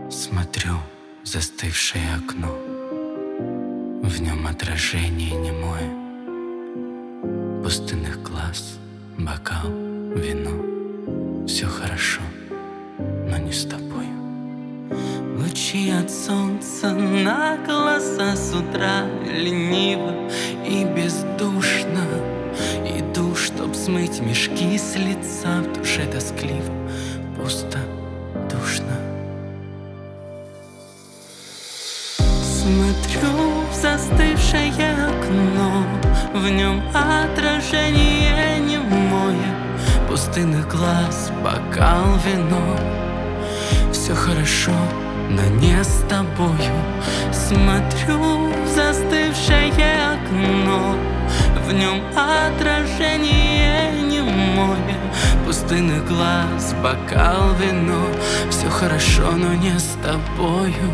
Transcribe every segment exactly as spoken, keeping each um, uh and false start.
Смотрю в застывшее окно, в нем отражение немое, пустынных глаз, бокал, вино. Все хорошо, но не с тобою. Лучи от солнца на глаза с утра лениво и бездушно иду, чтоб смыть мешки с лица. В душе тоскливо, пусто, душно. Смотрю в застывшее окно, в нем отражение немое, пустынных глаз, бокал, вино. Все хорошо, но не с тобою. Смотрю в застывшее окно, в нем отражение немое, пустынных глаз, бокал, вино. Все хорошо, но не с тобою.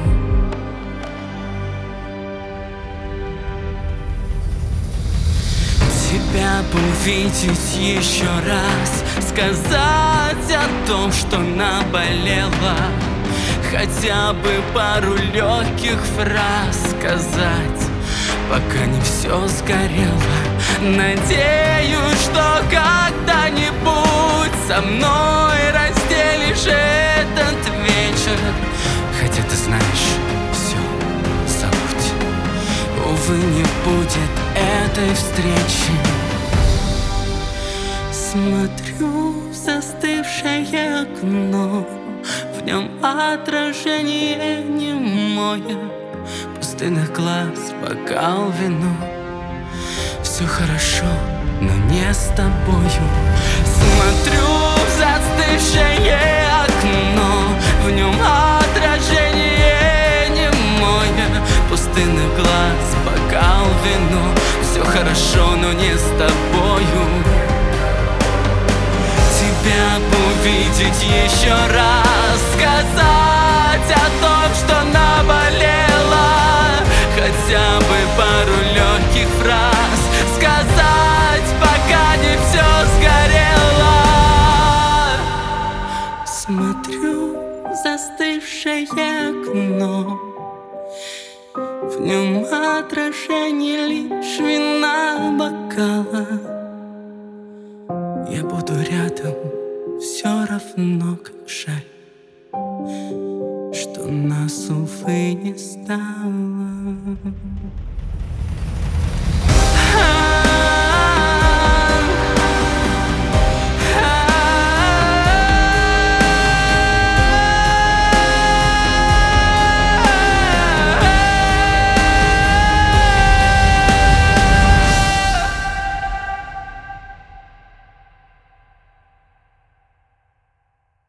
Тебя бы увидеть еще раз, сказать о том, что наболело, хотя бы пару легких фраз сказать, пока не все сгорело. Надеюсь, что когда-нибудь со мной разделишь этот вечер, хотя ты знаешь, все, забудь. Увы, не будет этой встречи. Смотрю в застывшее окно, в нем отражение немое, пустынных глаз, бокал, вино. Все хорошо, но не с тобою. Смотрю в застывшее окно, в нем отражение немое, пустынных глаз, бокал, вино. Все хорошо, но не с тобою. Тебя бы увидеть еще раз, сказать о том, что наболело, хотя бы пару легких фраз сказать, пока не все сгорело. Смотрю в застывшее окно, в нем отражение лишь вина, бокала. Я буду рядом, все равно, как жаль, что нас, увы, не стало.